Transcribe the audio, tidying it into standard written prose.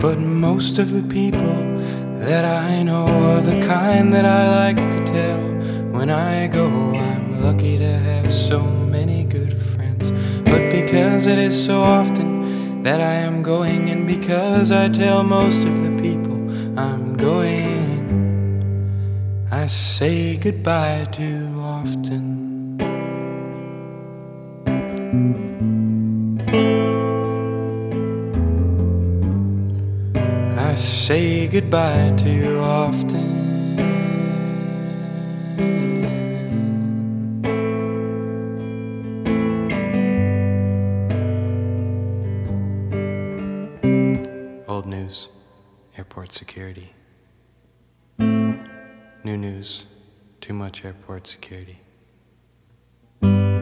But most of the people that I know are the kind that I like to tell when I go. I'm lucky to have so many good friends, but because it is so often that I am going, and because I tell most of the people I'm going, I say goodbye too often. I say goodbye too often. Old news, airport security. New news, too much airport security.